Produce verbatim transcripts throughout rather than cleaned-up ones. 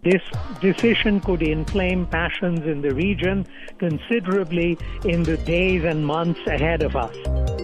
This decision could inflame passions in the region considerably in the days and months ahead of us.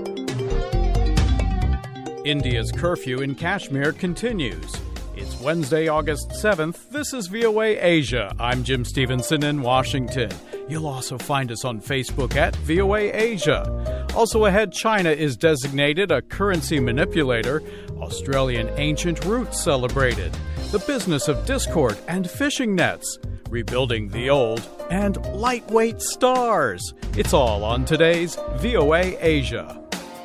India's curfew in Kashmir continues. It's Wednesday, August seventh. This is V O A Asia. I'm Jim Stevenson in Washington. You'll also find us on Facebook at V O A Asia. Also ahead, China is designated a currency manipulator. Australian ancient roots celebrated. The business of discord and fishing nets. Rebuilding the old and lightweight stars. It's all on today's V O A Asia.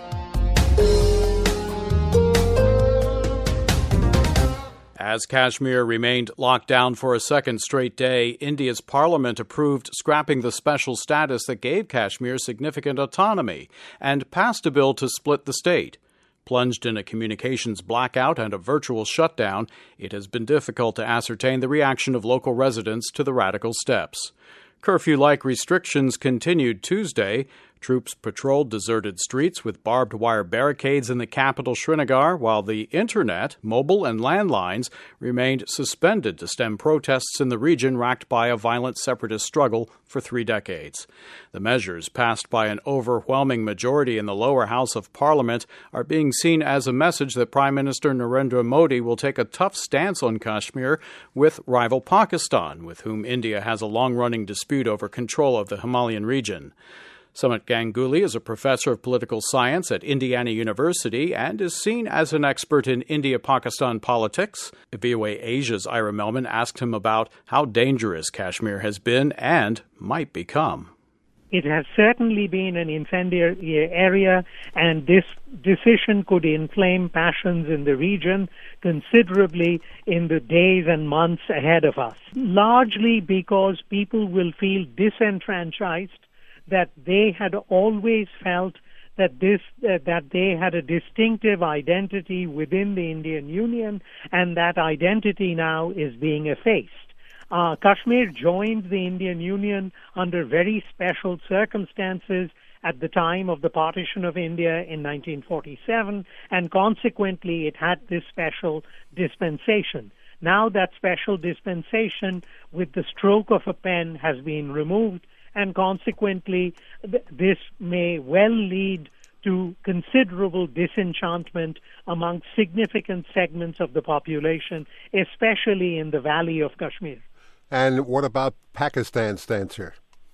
As Kashmir remained locked down for a second straight day, India's parliament approved scrapping the special status that gave Kashmir significant autonomy and passed a bill to split the state. Plunged in a communications blackout and a virtual shutdown, it has been difficult to ascertain the reaction of local residents to the radical steps. Curfew-like restrictions continued Tuesday. Troops patrolled deserted streets with barbed wire barricades in the capital Srinagar, while the internet, mobile and landlines remained suspended to stem protests in the region racked by a violent separatist struggle for three decades. The measures, passed by an overwhelming majority in the lower house of parliament, are being seen as a message that Prime Minister Narendra Modi will take a tough stance on Kashmir with rival Pakistan, with whom India has a long-running dispute over control of the Himalayan region. Sumit Ganguly is a professor of political science at Indiana University and is seen as an expert in India-Pakistan politics. V O A Asia's Ira Melman asked him about how dangerous Kashmir has been and might become. It has certainly been an incendiary area, and this decision could inflame passions in the region considerably in the days and months ahead of us, largely because people will feel disenfranchised, that they had always felt that this uh, that they had a distinctive identity within the Indian Union, and that identity now is being effaced. Uh, Kashmir joined the Indian Union under very special circumstances at the time of the partition of India in nineteen forty-seven, and consequently it had this special dispensation. Now that special dispensation, with the stroke of a pen, has been removed, and consequently th- this may well lead to considerable disenchantment among significant segments of the population, especially in the valley of Kashmir. And what about Pakistan's stance here?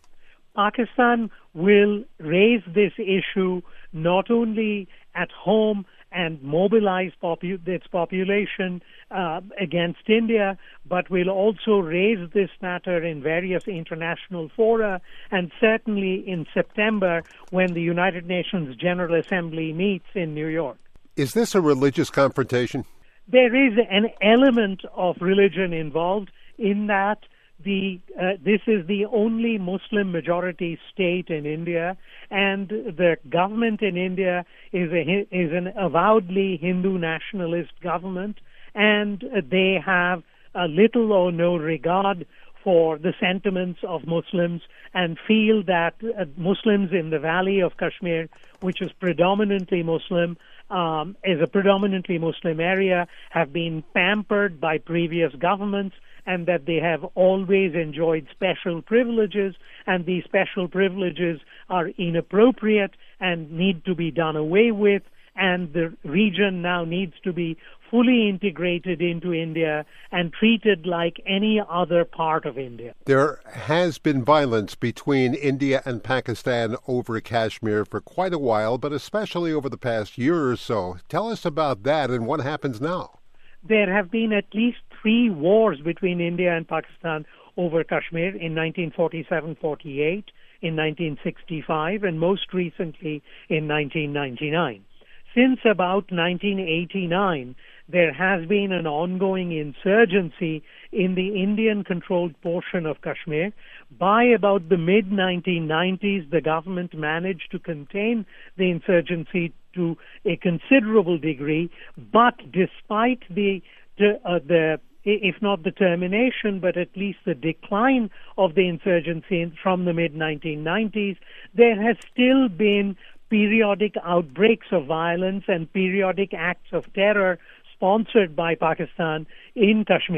Pakistan will raise this issue not only at home and mobilize popu- its population uh, against India, but will also raise this matter in various international fora, and certainly in September when the United Nations General Assembly meets in New York. Is this a religious confrontation? There is an element of religion involved in that. The uh, this is the only Muslim majority state in India, and the government in India is a is an avowedly Hindu nationalist government, and they have uh, little or no regard for the sentiments of Muslims, and feel that uh, Muslims in the valley of Kashmir, which is predominantly Muslim, um, is a predominantly Muslim area, have been pampered by previous governments, and that they have always enjoyed special privileges, and these special privileges are inappropriate and need to be done away with, and the region now needs to be fully integrated into India and treated like any other part of India. There has been violence between India and Pakistan over Kashmir for quite a while, but especially over the past year or so. Tell us about that and what happens now. There have been at least three wars between India and Pakistan over Kashmir in nineteen forty-seven forty-eight, in nineteen sixty-five, and most recently in nineteen ninety-nine. Since about nineteen eighty-nine, there has been an ongoing insurgency in the Indian-controlled portion of Kashmir. By about the mid nineteen nineties, the government managed to contain the insurgency to a considerable degree, but despite the uh, the if not the termination, but at least the decline of the insurgency from the mid nineteen nineties, there has still been periodic outbreaks of violence and periodic acts of terror sponsored by Pakistan in Kashmir.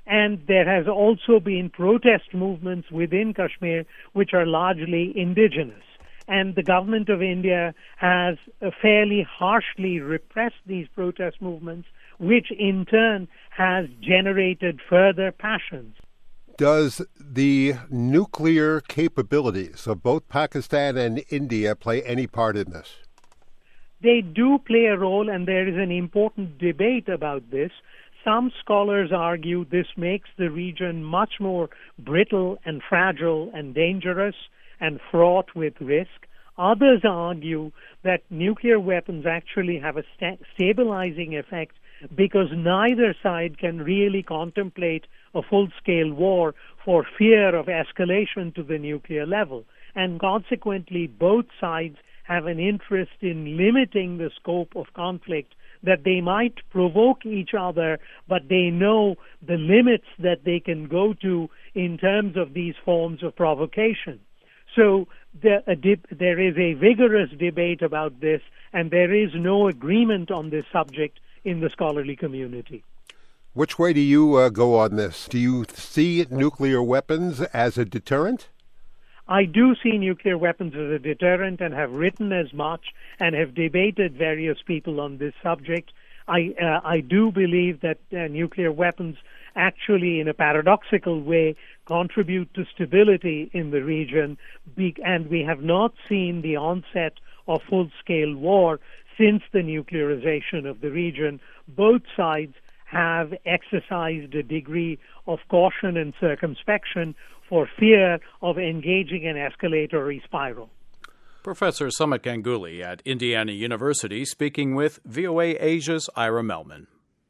And there has also been protest movements within Kashmir, which are largely indigenous. And the government of India has uh, fairly harshly repressed these protest movements, which in turn has generated further passions. Does the nuclear capabilities of both Pakistan and India play any part in this? They do play a role, and there is an important debate about this. Some scholars argue this makes the region much more brittle and fragile and dangerous and fraught with risk. Others argue that nuclear weapons actually have a sta- stabilizing effect because neither side can really contemplate a full-scale war for fear of escalation to the nuclear level. And consequently, both sides have an interest in limiting the scope of conflict, that they might provoke each other, but they know the limits that they can go to in terms of these forms of provocation. So the, a dip, there is a vigorous debate about this, and there is no agreement on this subject in the scholarly community. Which way do you uh, go on this? Do you see nuclear weapons as a deterrent? I do see nuclear weapons as a deterrent and have written as much and have debated various people on this subject. I, uh, I do believe that uh, nuclear weapons actually, in a paradoxical way, contribute to stability in the region, and we have not seen the onset of full-scale war since the nuclearization of the region. Both sides have exercised a degree of caution and circumspection for fear of engaging an escalatory spiral. Professor Sumit Ganguly at Indiana University speaking with V O A Asia's Ira Melman.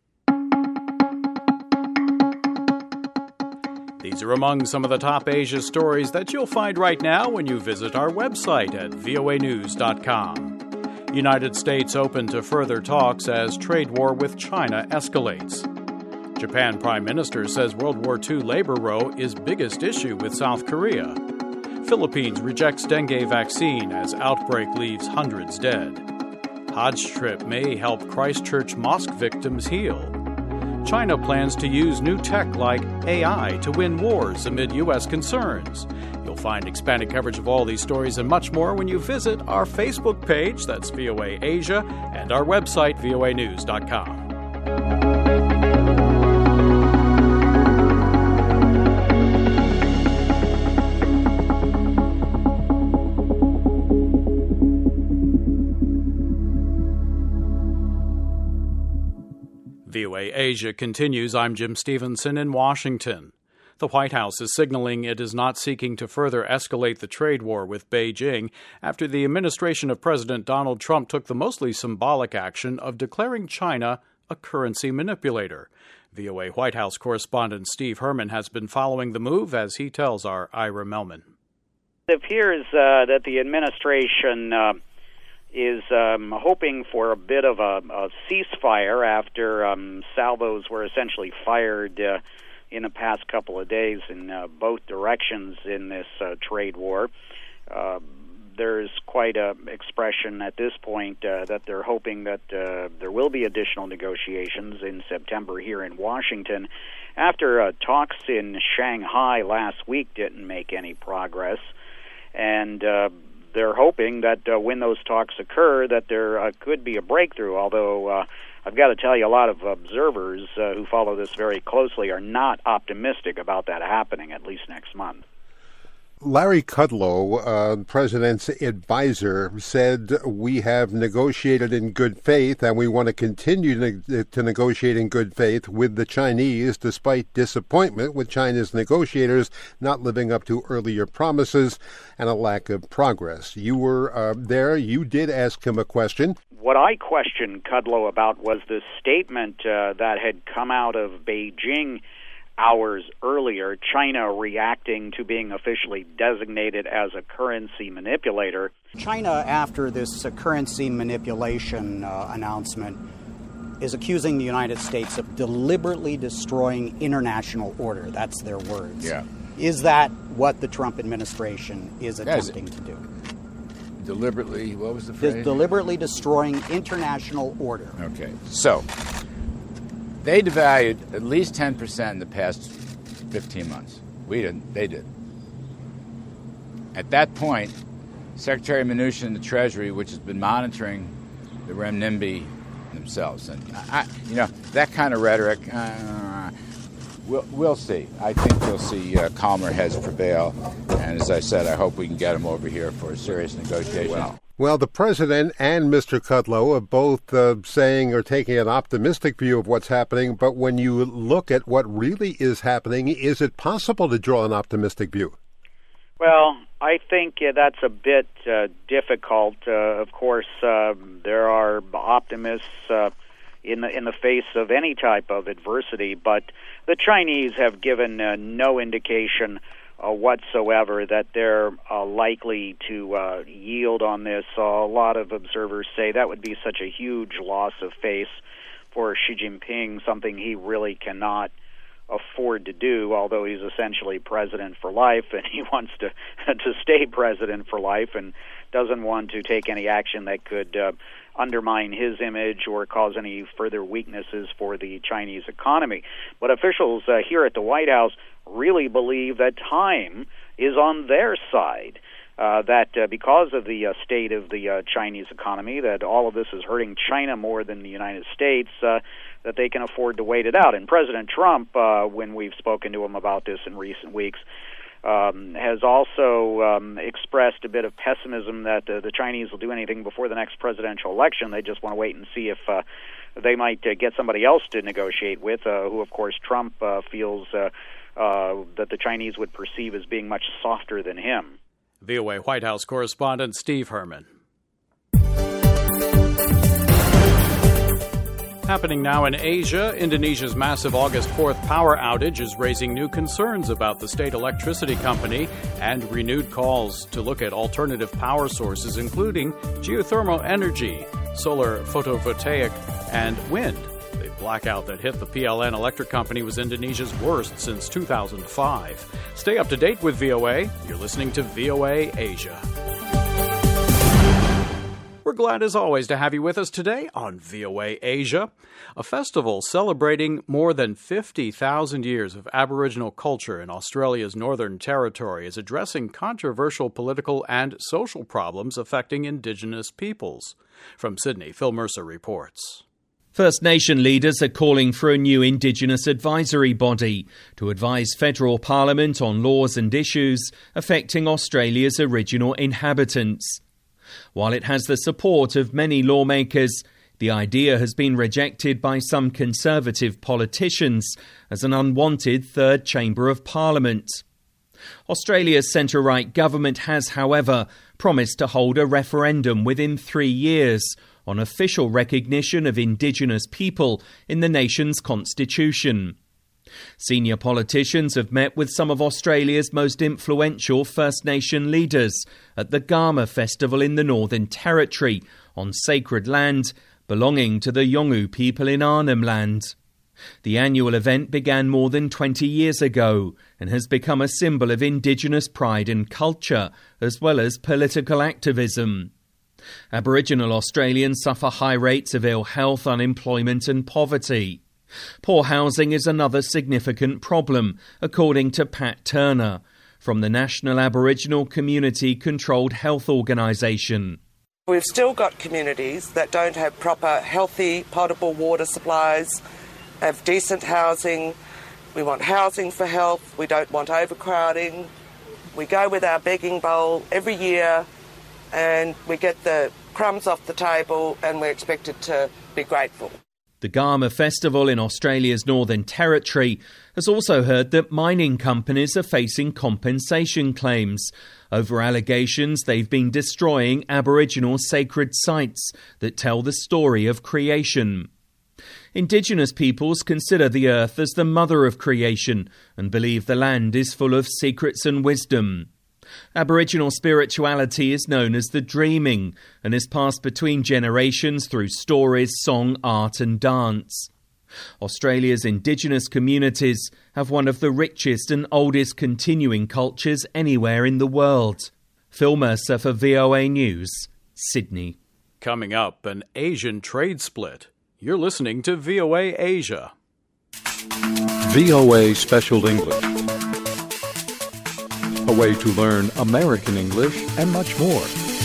These are among some of the top Asia stories that you'll find right now when you visit our website at V O A news dot com. United States open to further talks as trade war with China escalates. Japan Prime Minister says World War Two labor row is biggest issue with South Korea. Philippines rejects dengue vaccine as outbreak leaves hundreds dead. Hajj trip may help Christchurch mosque victims heal. China plans to use new tech like A I to win wars amid U S concerns. You'll find expanded coverage of all these stories and much more when you visit our Facebook page, that's V O A Asia, and our website, V O A news dot com. V O A Asia continues. I'm Jim Stevenson in Washington. The White House is signaling it is not seeking to further escalate the trade war with Beijing after the administration of President Donald Trump took the mostly symbolic action of declaring China a currency manipulator. V O A White House correspondent Steve Herman has been following the move, as he tells our Ira Melman. It appears uh, that the administration uh, is um, hoping for a bit of a, a ceasefire after um, salvos were essentially fired uh, in the past couple of days in uh, both directions in this uh, trade war. Uh, there's quite a expression at this point uh, that they're hoping that uh, there will be additional negotiations in September here in Washington after uh, talks in Shanghai last week didn't make any progress. And uh, they're hoping that uh, when those talks occur that there uh, could be a breakthrough, although uh, I've got to tell you, a lot of observers uh, who follow this very closely are not optimistic about that happening, at least next month. Larry Kudlow, uh, President's advisor, said we have negotiated in good faith and we want to continue ne- to negotiate in good faith with the Chinese despite disappointment with China's negotiators not living up to earlier promises and a lack of progress. You were uh, there. You did ask him a question. What I questioned Kudlow about was the statement uh, that had come out of Beijing hours earlier, China reacting to being officially designated as a currency manipulator. China, after this uh, currency manipulation uh, announcement, is accusing the United States of deliberately destroying international order. That's their words. Yeah. Is that what the Trump administration is attempting to do? Deliberately, what was the phrase? De- deliberately destroying international order. Okay. So, They devalued at least ten percent in the past fifteen months. We didn't. They did. At that point, Secretary Mnuchin in the Treasury, which has been monitoring the renminbi themselves, and I, you know, that kind of rhetoric, uh, we'll, we'll see. I think we'll see uh, calmer heads prevail. And as I said, I hope we can get them over here for a serious negotiation. Well, well the President and Mister Kudlow are both uh, saying or taking an optimistic view of what's happening. But when you look at what really is happening, is it possible to draw an optimistic view? Well, I think uh, that's a bit uh, difficult. Uh, of course, uh, there are optimists uh, in the in the face of any type of adversity, but the Chinese have given uh, no indication uh, whatsoever that they're uh, likely to uh, yield on this. Uh, a lot of observers say that would be such a huge loss of face for Xi Jinping, something he really cannot afford to do, although he's essentially president for life, and he wants to to stay president for life and doesn't want to take any action that could uh, undermine his image or cause any further weaknesses for the Chinese economy. But officials uh, here at the White House really believe that time is on their side. Uh, that uh, because of the uh, state of the uh, Chinese economy, that all of this is hurting China more than the United States, uh, that they can afford to wait it out. And President Trump, uh, when we've spoken to him about this in recent weeks, um, has also um, expressed a bit of pessimism that uh, the Chinese will do anything before the next presidential election. They just want to wait and see if uh, they might uh, get somebody else to negotiate with, uh, who, of course, Trump uh, feels uh, uh, that the Chinese would perceive as being much softer than him. V O A White House correspondent Steve Herman. Happening now in Asia, Indonesia's massive August fourth power outage is raising new concerns about the state electricity company and renewed calls to look at alternative power sources, including geothermal energy, solar photovoltaic, and wind. The blackout that hit the P L N Electric Company was Indonesia's worst since two thousand five. Stay up to date with V O A. You're listening to V O A Asia. We're glad, as always, to have you with us today on V O A Asia, a festival celebrating more than fifty thousand years of Aboriginal culture in Australia's Northern Territory, is addressing controversial political and social problems affecting Indigenous peoples. From Sydney, Phil Mercer reports. First Nation leaders are calling for a new Indigenous advisory body to advise federal parliament on laws and issues affecting Australia's original inhabitants. While it has the support of many lawmakers, the idea has been rejected by some Conservative politicians as an unwanted third chamber of parliament. Australia's centre-right government has, however, promised to hold a referendum within three years on official recognition of Indigenous people in the nation's constitution. Senior politicians have met with some of Australia's most influential First Nation leaders at the Garma Festival in the Northern Territory on sacred land belonging to the Yolngu people in Arnhem Land. The annual event began more than twenty years ago and has become a symbol of Indigenous pride and culture, as well as political activism. Aboriginal Australians suffer high rates of ill health, unemployment and poverty. Poor housing is another significant problem, according to Pat Turner, from the National Aboriginal Community Controlled Health Organisation. We've still got communities that don't have proper, healthy, potable water supplies, have decent housing. We want housing for health. We don't want overcrowding. We go with our begging bowl every year and we get the crumbs off the table and we're expected to be grateful. The Garma Festival in Australia's Northern Territory has also heard that mining companies are facing compensation claims over allegations they've been destroying Aboriginal sacred sites that tell the story of creation. Indigenous peoples consider the earth as the mother of creation and believe the land is full of secrets and wisdom. Aboriginal spirituality is known as the dreaming and is passed between generations through stories, song, art and dance. Australia's Indigenous communities have one of the richest and oldest continuing cultures anywhere in the world. Phil Mercer for V O A News, Sydney. Coming up, an Asian trade split. You're listening to V O A Asia. V O A Special English. A way to learn American English and much more.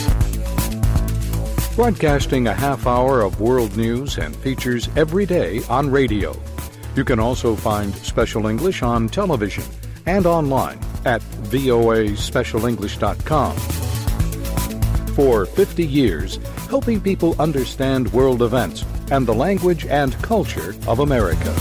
Broadcasting a half hour of world news and features every day on radio. You can also find Special English on television and online at V O A special english dot com. For fifty years, helping people understand world events and the language and culture of America.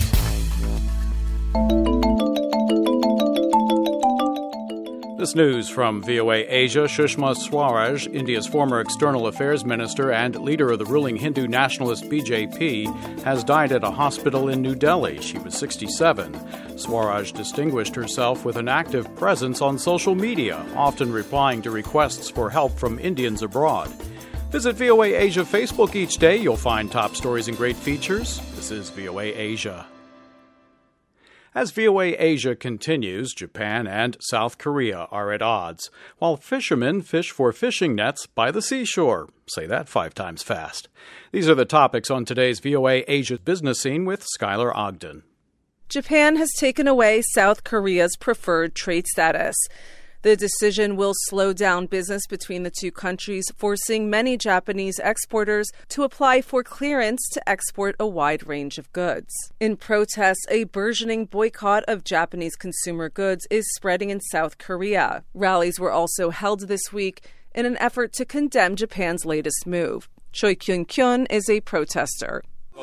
This news from V O A Asia. Sushma Swaraj, India's former external affairs minister and leader of the ruling Hindu nationalist B J P, has died at a hospital in New Delhi. She was sixty-seven. Swaraj distinguished herself with an active presence on social media, often replying to requests for help from Indians abroad. Visit V O A Asia Facebook each day. You'll find top stories and great features. This is V O A Asia. As V O A Asia continues, Japan and South Korea are at odds, while fishermen fish for fishing nets by the seashore. Say that five times fast. These are the topics on today's V O A Asia Business Scene with Skylar Ogden. Japan has taken away South Korea's preferred trade status. The decision will slow down business between the two countries, forcing many Japanese exporters to apply for clearance to export a wide range of goods. In protest, a burgeoning boycott of Japanese consumer goods is spreading in South Korea. Rallies were also held this week in an effort to condemn Japan's latest move. Choi Kyun-kyun is a protester.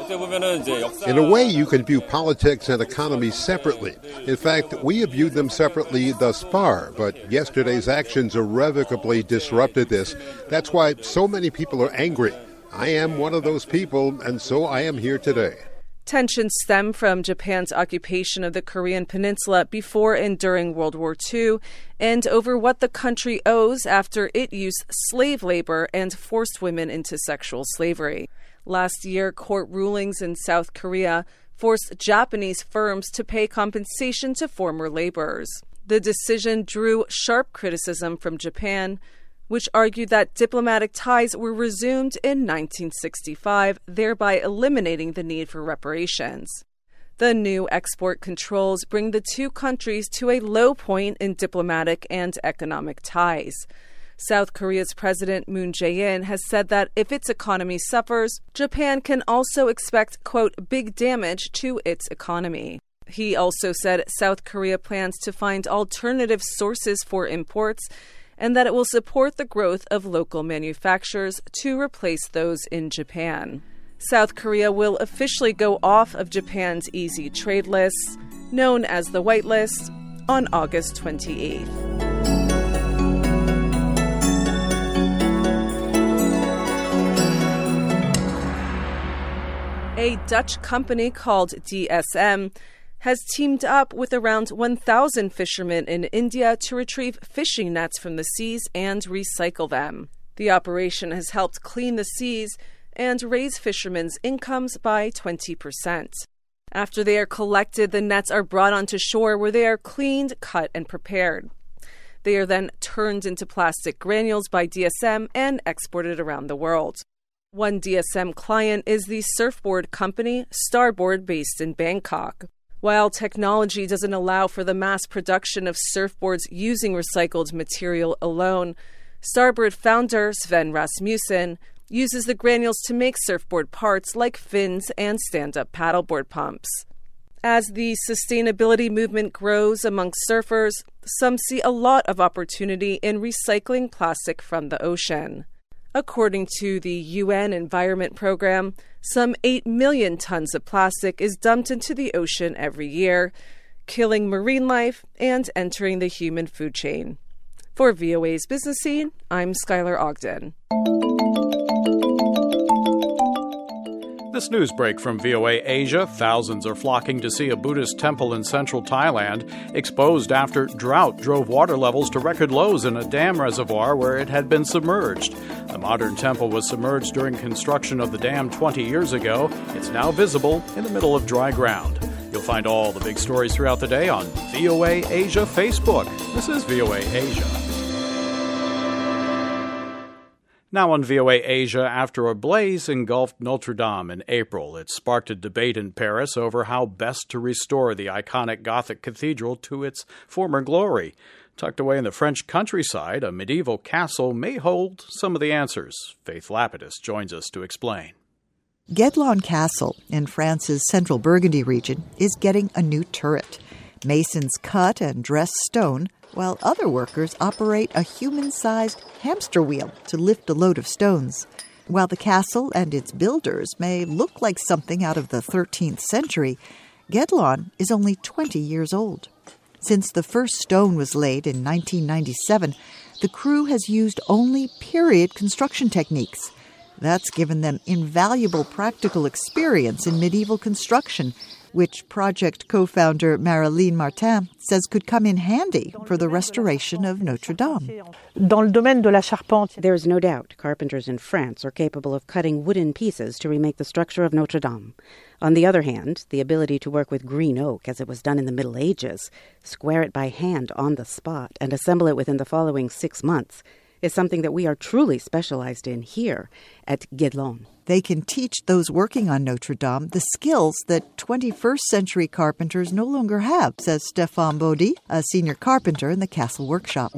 In a way, you can view politics and economy separately. In fact, we have viewed them separately thus far, but yesterday's actions irrevocably disrupted this. That's why so many people are angry. I am one of those people, and so I am here today. Tensions stem from Japan's occupation of the Korean peninsula before and during World War Two, and over what the country owes after it used slave labor and forced women into sexual slavery. Last year, court rulings in South Korea forced Japanese firms to pay compensation to former laborers. The decision drew sharp criticism from Japan, which argued that diplomatic ties were resumed in nineteen sixty-five, thereby eliminating the need for reparations. The new export controls bring the two countries to a low point in diplomatic and economic ties. South Korea's President Moon Jae-in has said that if its economy suffers, Japan can also expect, quote, big damage to its economy. He also said South Korea plans to find alternative sources for imports and that it will support the growth of local manufacturers to replace those in Japan. South Korea will officially go off of Japan's easy trade lists, known as the White List, on August twenty-eighth. A Dutch company called D S M has teamed up with around one thousand fishermen in India to retrieve fishing nets from the seas and recycle them. The operation has helped clean the seas and raise fishermen's incomes by twenty percent. After they are collected, the nets are brought onto shore where they are cleaned, cut, and prepared. They are then turned into plastic granules by D S M and exported around the world. One D S M client is the surfboard company Starboard, based in Bangkok. While technology doesn't allow for the mass production of surfboards using recycled material alone, Starboard founder Sven Rasmussen uses the granules to make surfboard parts like fins and stand-up paddleboard pumps. As the sustainability movement grows among surfers, some see a lot of opportunity in recycling plastic from the ocean. According to the U N Environment Program, some eight million tons of plastic is dumped into the ocean every year, killing marine life and entering the human food chain. For V O A's Business Scene, I'm Skylar Ogden. This news break from V O A Asia. Thousands are flocking to see a Buddhist temple in central Thailand, exposed after drought drove water levels to record lows in a dam reservoir where it had been submerged. The modern temple was submerged during construction of the dam twenty years ago. It's now visible in the middle of dry ground. You'll find all the big stories throughout the day on V O A Asia Facebook. This is V O A Asia. Now on V O A Asia, after a blaze engulfed Notre Dame in April, it sparked a debate in Paris over how best to restore the iconic Gothic cathedral to its former glory. Tucked away in the French countryside, a medieval castle may hold some of the answers. Faith Lapidus joins us to explain. Guédelon Castle in France's central Burgundy region is getting a new turret. Masons cut and dress stone, while other workers operate a human-sized hamster wheel to lift a load of stones. While the castle and its builders may look like something out of the thirteenth century, Guédelon is only twenty years old. Since the first stone was laid in nineteen ninety-seven, the crew has used only period construction techniques. That's given them invaluable practical experience in medieval construction, which project co-founder Marilyn Martin says could come in handy for the restoration of Notre Dame. There is no doubt carpenters in France are capable of cutting wooden pieces to remake the structure of Notre Dame. On the other hand, the ability to work with green oak as it was done in the Middle Ages, square it by hand on the spot, and assemble it within the following six months, is something that we are truly specialized in here at Guédelon. They can teach those working on Notre Dame the skills that twenty-first century carpenters no longer have, says Stéphane Baudy, a senior carpenter in the castle workshop.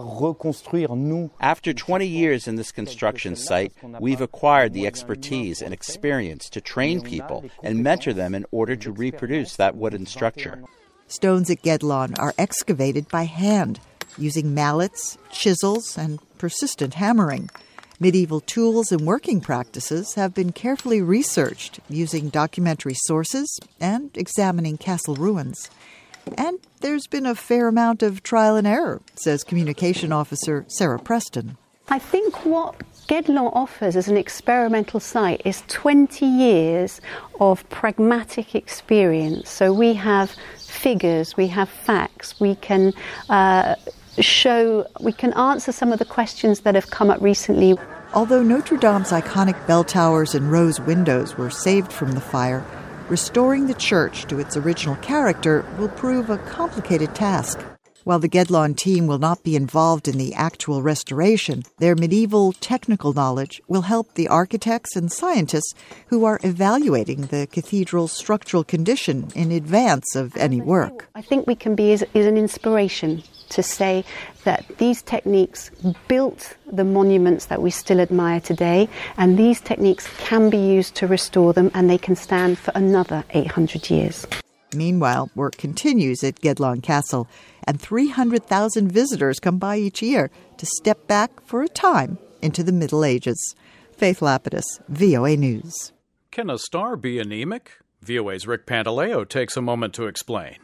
After twenty years in this construction site, we've acquired the expertise and experience to train people and mentor them in order to reproduce that wooden structure. Stones at Guédelon are excavated by hand, using mallets, chisels, and persistent hammering. Medieval tools and working practices have been carefully researched using documentary sources and examining castle ruins. And there's been a fair amount of trial and error, says communication officer Sarah Preston. I think what Guédelon offers as an experimental site is twenty years of pragmatic experience. So we have figures, we have facts, we can uh, show, we can answer some of the questions that have come up recently. Although Notre Dame's iconic bell towers and rose windows were saved from the fire, restoring the church to its original character will prove a complicated task. While the Guédelon team will not be involved in the actual restoration, their medieval technical knowledge will help the architects and scientists who are evaluating the cathedral's structural condition in advance of any work. I think we can be as, as an inspiration to say that these techniques built the monuments that we still admire today, and these techniques can be used to restore them, and they can stand for another eight hundred years. Meanwhile, work continues at Guédelon Castle, and three hundred thousand visitors come by each year to step back for a time into the Middle Ages. Faith Lapidus, V O A News. Can a star be anemic? V O A's Rick Pantaleo takes a moment to explain.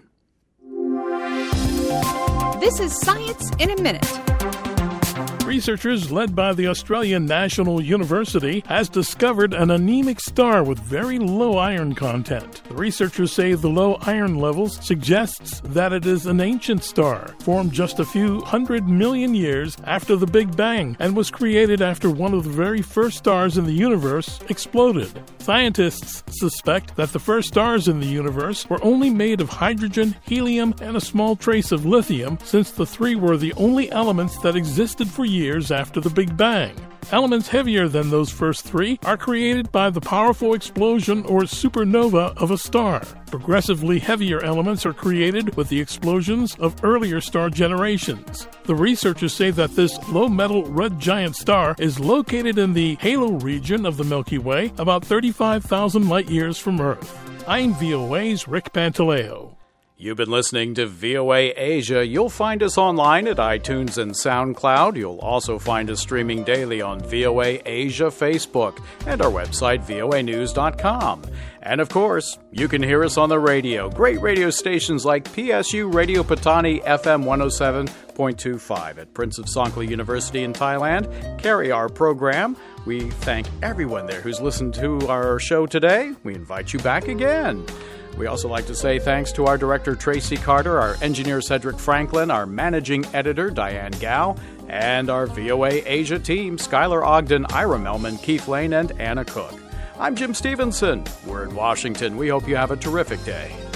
This is Science in a Minute. Researchers led by the Australian National University has discovered an anemic star with very low iron content. The researchers say the low iron levels suggests that it is an ancient star, formed just a few hundred million years after the Big Bang and was created after one of the very first stars in the universe exploded. Scientists suspect that the first stars in the universe were only made of hydrogen, helium, and a small trace of lithium, since the three were the only elements that existed for years years after the Big Bang. Elements heavier than those first three are created by the powerful explosion or supernova of a star. Progressively heavier elements are created with the explosions of earlier star generations. The researchers say that this low-metal red giant star is located in the halo region of the Milky Way, about thirty-five thousand light-years from Earth. I'm V O A's Rick Pantaleo. You've been listening to V O A Asia. You'll find us online at iTunes and SoundCloud. You'll also find us streaming daily on V O A Asia Facebook and our website, V O A news dot com. And of course, you can hear us on the radio. Great radio stations like P S U Radio Patani F M one oh seven point two five at Prince of Songkla University in Thailand carry our program. We thank everyone there who's listened to our show today. We invite you back again. We also like to say thanks to our director, Tracy Carter, our engineer, Cedric Franklin, our managing editor, Diane Gao, and our V O A Asia team, Skylar Ogden, Ira Melman, Keith Lane, and Anna Cook. I'm Jim Stevenson. We're in Washington. We hope you have a terrific day.